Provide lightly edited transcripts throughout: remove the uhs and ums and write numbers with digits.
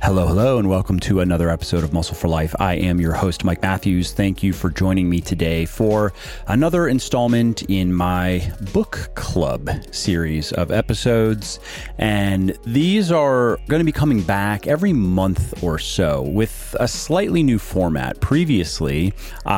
Hello, hello, and welcome to another episode of Muscle for Life. I am your host, Mike Matthews. Thank you for joining me today for another installment in my book club series of episodes. And these are going to be coming back every month or so with a slightly new format. Previously,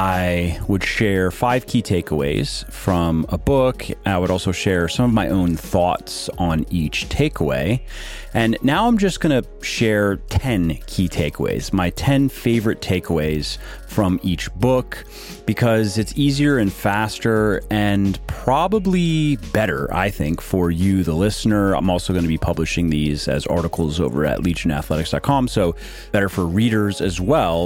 I would share 5 key takeaways from a book. I would also share some of my own thoughts on each takeaway. And now I'm just going to share 10 key takeaways, my 10 favorite takeaways from each book, because it's easier and faster and probably better, I think, for you, the listener. I'm also going to be publishing these as articles over at legionathletics.com, so better for readers as well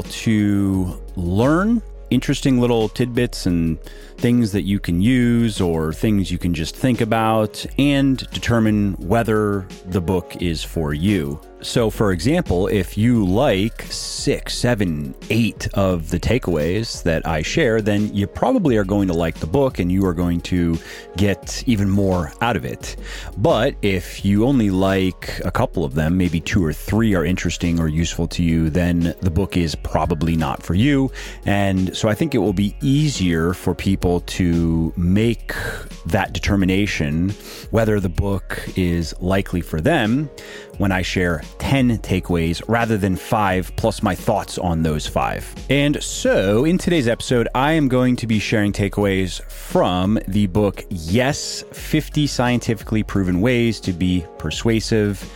to learn interesting little tidbits and things that you can use or things you can just think about and determine whether the book is for you. So, for example, if you like 6, 7, 8 of the takeaways that I share, then you probably are going to like the book and you are going to get even more out of it. But if you only like a couple of them, maybe 2 or 3 are interesting or useful to you, then the book is probably not for you. And so I think it will be easier for people to make that determination whether the book is likely for them when I share 10 takeaways rather than 5 plus my thoughts on those 5. And so in today's episode, I am going to be sharing takeaways from the book Yes, 50 Scientifically Proven Ways to Be Persuasive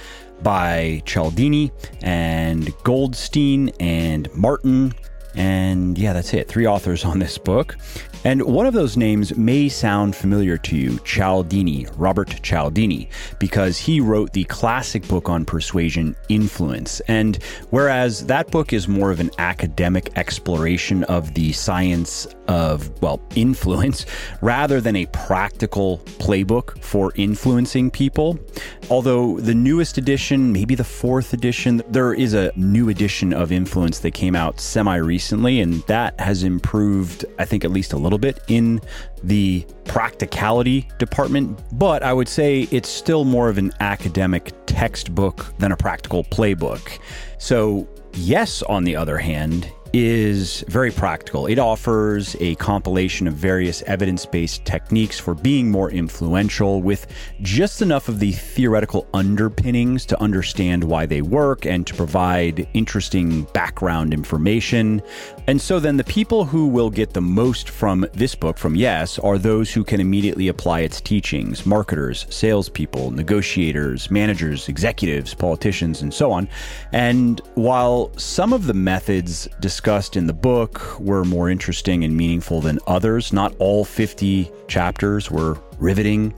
by Cialdini and Goldstein and Martin. And yeah, that's it. 3 authors on this book. And one of those names may sound familiar to you, Cialdini, Robert Cialdini, because he wrote the classic book on persuasion, Influence. And whereas that book is more of an academic exploration of the science of, influence, rather than a practical playbook for influencing people. Although the newest edition, maybe the 4th edition, there is a new edition of Influence that came out semi-recently, and that has improved, I think, at least a little bit in the practicality department, but I would say it's still more of an academic textbook than a practical playbook. So Yes, on the other hand, is very practical. It offers a compilation of various evidence-based techniques for being more influential with just enough of the theoretical underpinnings to understand why they work and to provide interesting background information. And so then the people who will get the most from this book, from Yes, are those who can immediately apply its teachings: marketers, salespeople, negotiators, managers, executives, politicians, and so on. And while some of the methods discussed in the book were more interesting and meaningful than others, not all 50 chapters were riveting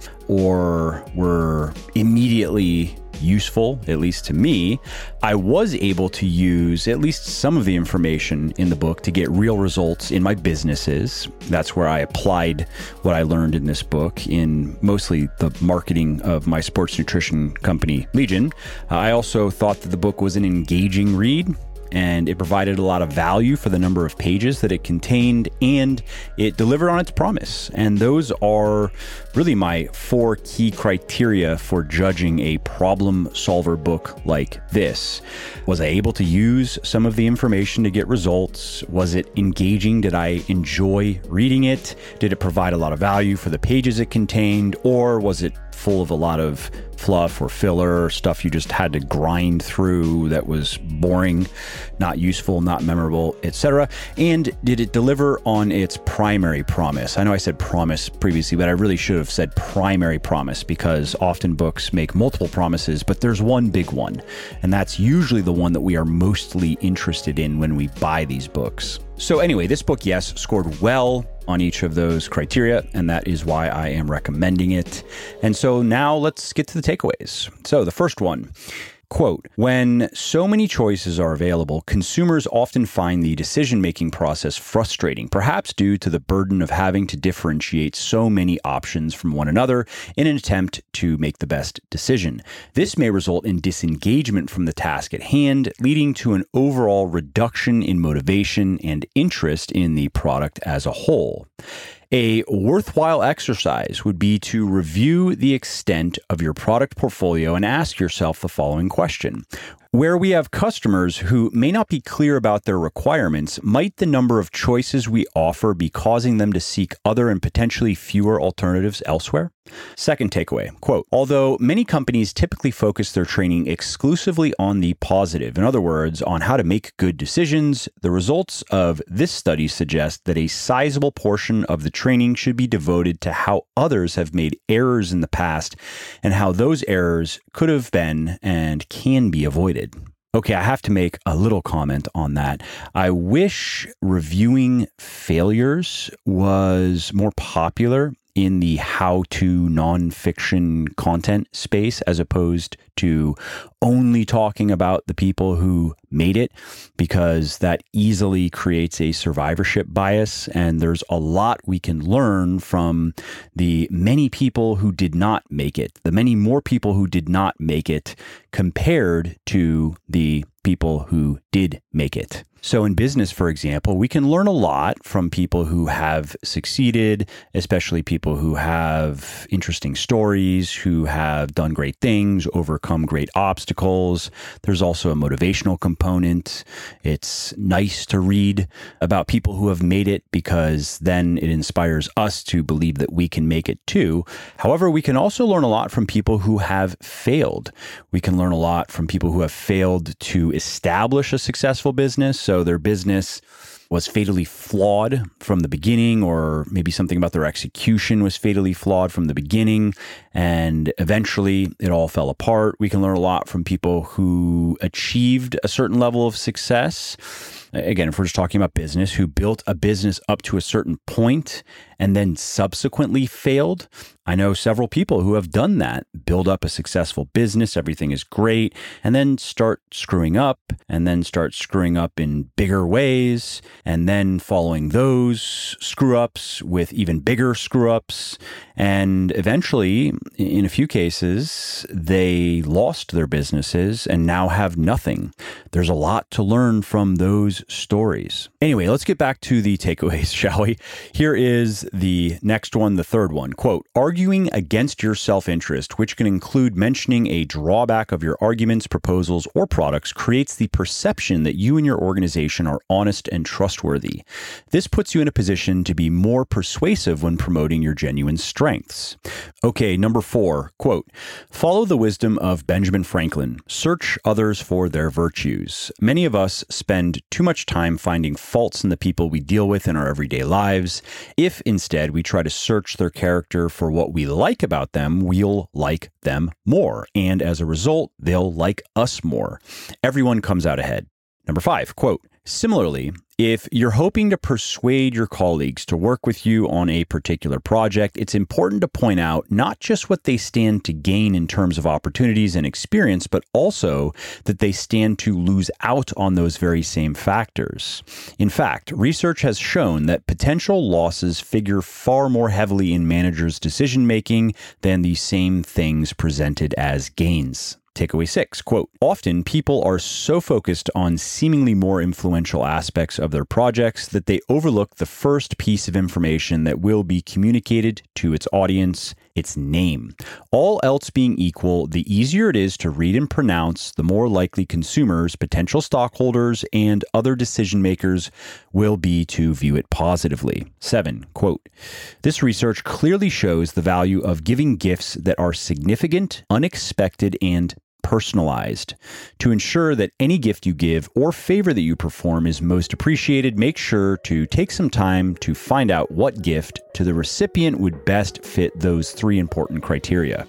or were immediately useful, at least to me. I was able to use at least some of the information in the book to get real results in my businesses. That's where I applied what I learned in this book in mostly the marketing of my sports nutrition company, Legion. I also thought that the book was an engaging read, and it provided a lot of value for the number of pages that it contained, and it delivered on its promise. And those are really my 4 key criteria for judging a problem solver book like this. Was I able to use some of the information to get results? Was it engaging? Did I enjoy reading it? Did it provide a lot of value for the pages it contained? Or was it full of a lot of fluff or filler, or stuff you just had to grind through that was boring, not useful, not memorable, etc.? And did it deliver on its primary promise? I know I said promise previously, but I really should have said primary promise, because often books make multiple promises, but there's one big one, and that's usually the one that we are mostly interested in when we buy these books. So anyway, this book, Yes, scored well on each of those criteria, and that is why I am recommending it. And so now let's get to the takeaways. So the first one, quote, "When so many choices are available, consumers often find the decision-making process frustrating, perhaps due to the burden of having to differentiate so many options from one another in an attempt to make the best decision. This may result in disengagement from the task at hand, leading to an overall reduction in motivation and interest in the product as a whole. A worthwhile exercise would be to review the extent of your product portfolio and ask yourself the following question. Where we have customers who may not be clear about their requirements, might the number of choices we offer be causing them to seek other and potentially fewer alternatives elsewhere? Second takeaway, quote, although many companies typically focus their training exclusively on the positive, in other words, on how to make good decisions, the results of this study suggest that a sizable portion of the training should be devoted to how others have made errors in the past and how those errors could have been and can be avoided. Okay, I have to make a little comment on that. I wish reviewing failures was more popular in the how-to nonfiction content space as opposed to only talking about the people who made it, because that easily creates a survivorship bias. And there's a lot we can learn from the many people who did not make it, the many more people who did not make it compared to the people who did make it. So in business, for example, we can learn a lot from people who have succeeded, especially people who have interesting stories, who have done great things, overcome great obstacles. There's also a motivational component. It's nice to read about people who have made it because then it inspires us to believe that we can make it too. However, we can also learn a lot from people who have failed. We can learn a lot from people who have failed to establish a successful business. So their business was fatally flawed from the beginning, or maybe something about their execution was fatally flawed from the beginning, and eventually it all fell apart. We can learn a lot from people who achieved a certain level of success. Again, if we're just talking about business, who built a business up to a certain point and then subsequently failed. I know several people who have done that, build up a successful business, everything is great, and then start screwing up, and then start screwing up in bigger ways, and then following those screw-ups with even bigger screw-ups. And eventually, in a few cases, they lost their businesses and now have nothing. There's a lot to learn from those stories. Anyway, let's get back to the takeaways, shall we? Here is the next one, the third one. Quote, arguing against your self-interest, which can include mentioning a drawback of your arguments, proposals, or products, creates the perception that you and your organization are honest and trustworthy. This puts you in a position to be more persuasive when promoting your genuine strengths. Okay, number 4, quote, follow the wisdom of Benjamin Franklin. Search others for their virtues. Many of us spend too much time finding faults in the people we deal with in our everyday lives. If instead we try to search their character for what we like about them, we'll like them more. And as a result, they'll like us more. Everyone comes out ahead. Number 5, quote, similarly, if you're hoping to persuade your colleagues to work with you on a particular project, it's important to point out not just what they stand to gain in terms of opportunities and experience, but also that they stand to lose out on those very same factors. In fact, research has shown that potential losses figure far more heavily in managers' decision-making than the same things presented as gains. Takeaway 6, quote, often people are so focused on seemingly more influential aspects of their projects that they overlook the first piece of information that will be communicated to its audience, its name. All else being equal, the easier it is to read and pronounce, the more likely consumers, potential stockholders, and other decision makers will be to view it positively. 7, quote, this research clearly shows the value of giving gifts that are significant, unexpected, and personalized. To ensure that any gift you give or favor that you perform is most appreciated, make sure to take some time to find out what gift to the recipient would best fit those 3 important criteria.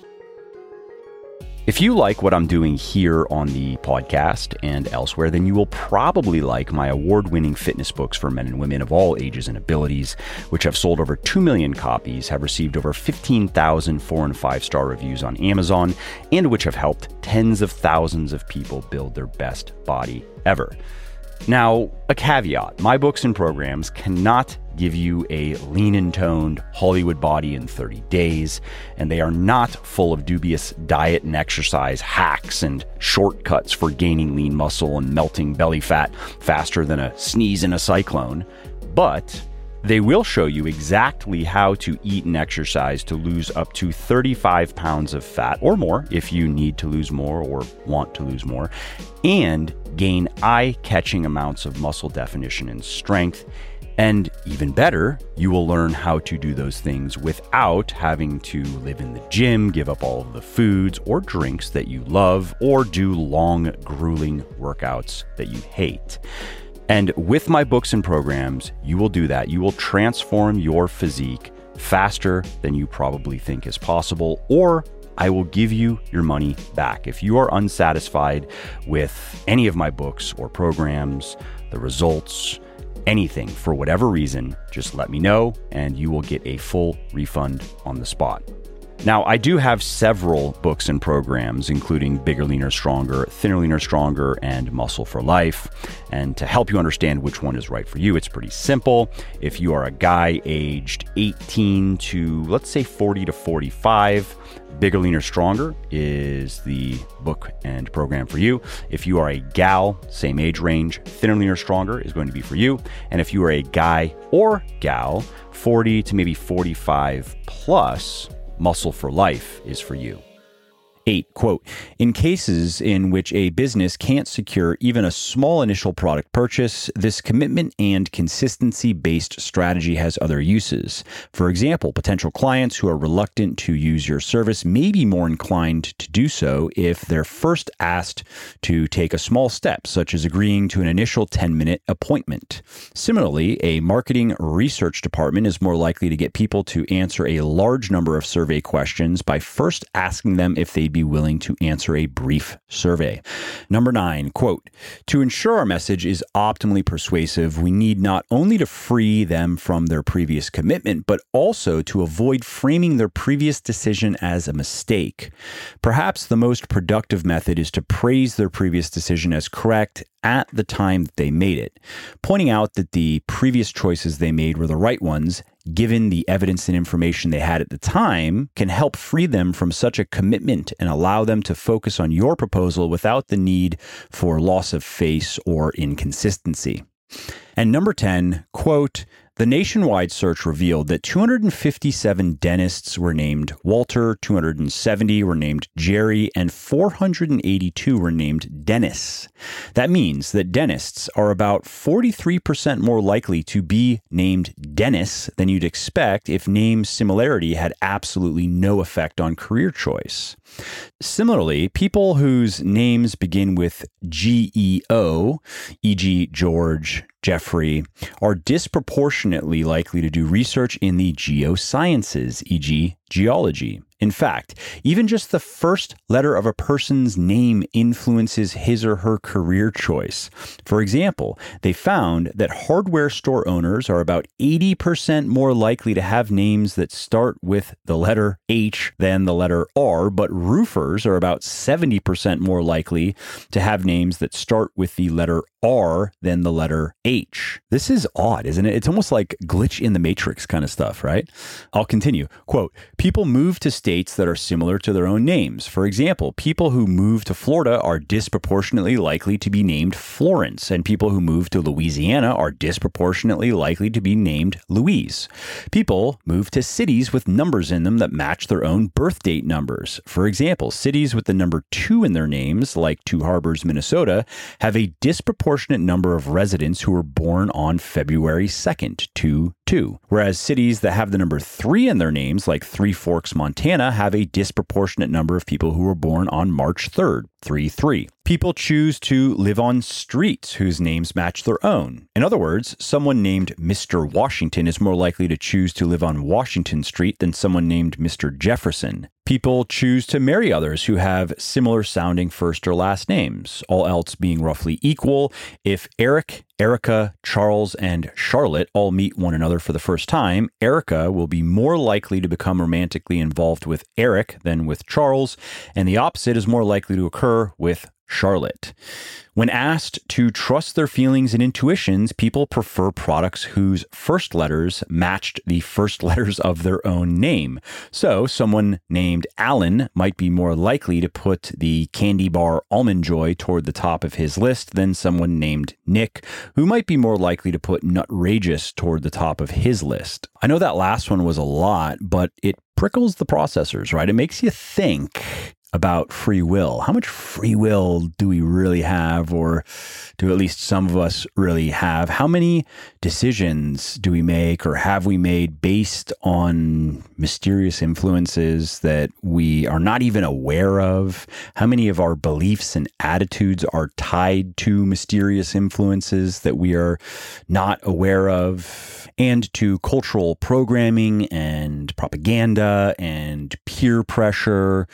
If you like what I'm doing here on the podcast and elsewhere, then you will probably like my award-winning fitness books for men and women of all ages and abilities, which have sold over 2 million copies, have received over 15,000 4- and 5-star reviews on Amazon, and which have helped tens of thousands of people build their best body ever. Now, a caveat, my books and programs cannot give you a lean and toned Hollywood body in 30 days, and they are not full of dubious diet and exercise hacks and shortcuts for gaining lean muscle and melting belly fat faster than a sneeze in a cyclone. But They will show you exactly how to eat and exercise to lose up to 35 pounds of fat or more if you need to lose more or want to lose more, and gain eye-catching amounts of muscle definition and strength. And even better, you will learn how to do those things without having to live in the gym, give up all of the foods or drinks that you love, or do long, grueling workouts that you hate. And with my books and programs, you will do that. You will transform your physique faster than you probably think is possible, or I will give you your money back. If you are unsatisfied with any of my books or programs, the results, anything for whatever reason, just let me know and you will get a full refund on the spot. Now, I do have several books and programs, including Bigger, Leaner, Stronger, Thinner, Leaner, Stronger, and Muscle for Life. And to help you understand which one is right for you, it's pretty simple. If you are a guy aged 18 to, let's say, 40 to 45, Bigger, Leaner, Stronger is the book and program for you. If you are a gal, same age range, Thinner, Leaner, Stronger is going to be for you. And if you are a guy or gal, 40 to maybe 45 plus, Muscle for Life is for you. 8, quote, in cases in which a business can't secure even a small initial product purchase, this commitment and consistency-based strategy has other uses. For example, potential clients who are reluctant to use your service may be more inclined to do so if they're first asked to take a small step, such as agreeing to an initial 10-minute appointment. Similarly, a marketing research department is more likely to get people to answer a large number of survey questions by first asking them if they'd be willing to answer a brief survey. Number 9, quote, to ensure our message is optimally persuasive, we need not only to free them from their previous commitment, but also to avoid framing their previous decision as a mistake. Perhaps the most productive method is to praise their previous decision as correct at the time that they made it, pointing out that the previous choices they made were the right ones, given the evidence and information they had at the time, can help free them from such a commitment and allow them to focus on your proposal without the need for loss of face or inconsistency. And number 10, quote, the nationwide search revealed that 257 dentists were named Walter, 270 were named Jerry, and 482 were named Dennis. That means that dentists are about 43% more likely to be named Dennis than you'd expect if name similarity had absolutely no effect on career choice. Similarly, people whose names begin with GEO, e.g. George, Jeffrey, are disproportionately likely to do research in the geosciences, e.g. geology. In fact, even just the first letter of a person's name influences his or her career choice. For example, they found that hardware store owners are about 80% more likely to have names that start with the letter H than the letter R, but roofers are about 70% more likely to have names that start with the letter R than the letter H. This is odd, isn't it? It's almost like glitch in the matrix kind of stuff, right? I'll continue. Quote, people move to states that are similar to their own names. For example, people who move to Florida are disproportionately likely to be named Florence, and people who move to Louisiana are disproportionately likely to be named Louise. People move to cities with numbers in them that match their own birth date numbers. For example, cities with the number 2 in their names, like Two Harbors, Minnesota, have a disproportionate number of residents who were born on February 2nd, 2-2, whereas cities that have the number 3 in their names, like Three Forks, Montana, have a disproportionate number of people who were born on March 3rd, 3-3. People choose to live on streets whose names match their own. In other words, someone named Mr. Washington is more likely to choose to live on Washington Street than someone named Mr. Jefferson. People choose to marry others who have similar sounding first or last names, all else being roughly equal. If Eric, Erica, Charles, and Charlotte all meet one another for the first time, Erica will be more likely to become romantically involved with Eric than with Charles, and the opposite is more likely to occur with Charlotte. When asked to trust their feelings and intuitions, people prefer products whose first letters matched the first letters of their own name. So someone named Alan might be more likely to put the candy bar Almond Joy toward the top of his list than someone named Nick, who might be more likely to put Nutrageous toward the top of his list. I know that last one was a lot, but it prickles the processors, right? It makes you think about free will. How much free will do we really have, or do at least some of us really have? How many decisions do we make or have we made based on mysterious influences that we are not even aware of? How many of our beliefs and attitudes are tied to mysterious influences that we are not aware of? And to cultural programming and propaganda and peer pressure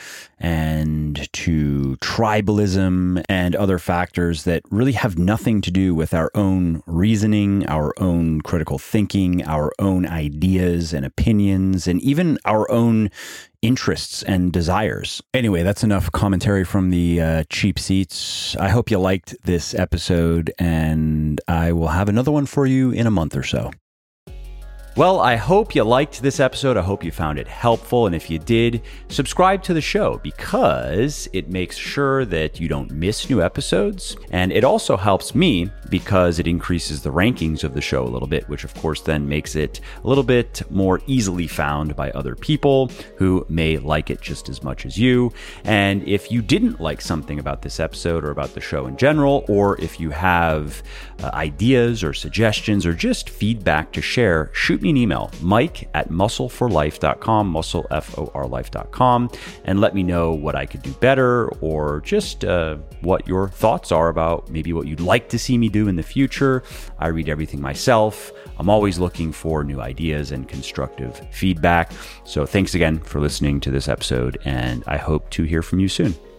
and to tribalism and other factors that really have nothing to do with our own reasoning, our own critical thinking, our own ideas and opinions, and even our own interests and desires. Anyway, that's enough commentary from the cheap seats. I hope you liked this episode, and I will have another one for you in a month or so. Well, I hope you liked this episode. I hope you found it helpful. And if you did, subscribe to the show because it makes sure that you don't miss new episodes. And it also helps me because it increases the rankings of the show a little bit, which of course then makes it a little bit more easily found by other people who may like it just as much as you. And if you didn't like something about this episode or about the show in general, or if you have ideas or suggestions or just feedback to share, shoot me an email, mike@muscleforlife.com, muscleforlife.com, and let me know what I could do better, or just what your thoughts are about maybe what you'd like to see me do in the future. I read everything myself. I'm always looking for new ideas and constructive feedback. So thanks again for listening to this episode, and I hope to hear from you soon.